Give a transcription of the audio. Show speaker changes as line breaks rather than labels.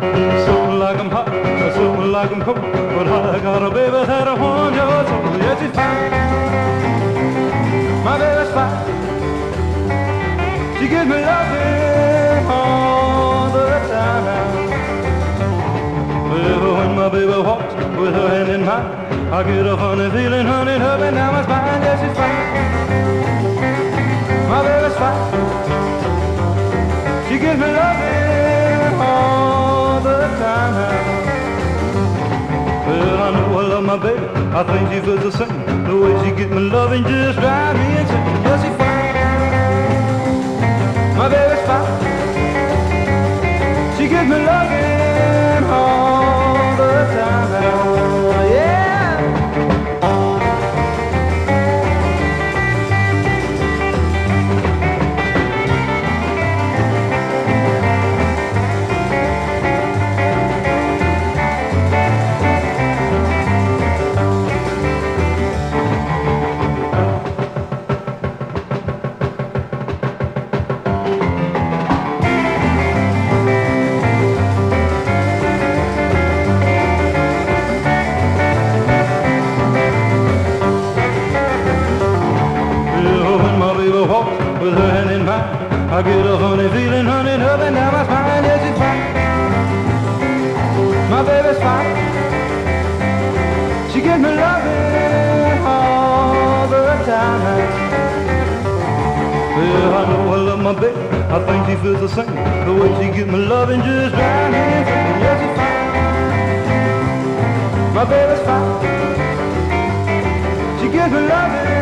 Some like 'em hot, some like 'em cold, but I got a baby that I want your soul. Yes, she's fine. My baby's fine. She gives me loving all the time. Well, when my baby walks with her hand in mine, I get a funny feeling, honey, up and down my spine. Yes, she's fine. My baby's fine. She gives me loving all the time. Well, I know I love my baby. I think she feels the same. The way she gives me loving just drives me insane. Yes, she's fine. My baby's fine. She gives me loving all the time. Yeah. With her hand in mine, I get a funny feeling, honey, up and down my spine. Yes, she's fine. My baby's fine. She gives me loving all the time. Well, I know I love my baby. I think she feels the same. The way she gives me loving just drives me insane. Yes, she's fine. My baby's fine. She gives me loving